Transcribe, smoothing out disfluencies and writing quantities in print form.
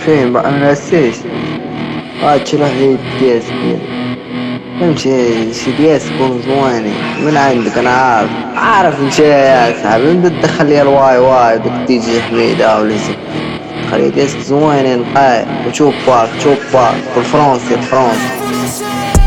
فين بقى انا نسيت. تروح للدي اس بي. فهمتي شي دياس يكونوا زوينين من عندك، انا عارف انت يا صاحبي انت تدخل لي الواي واي دوك تي جي حميدة ولا زي خلي ديسك زوينين نقاي وتشوب باك بالفرنسي الفرنسي.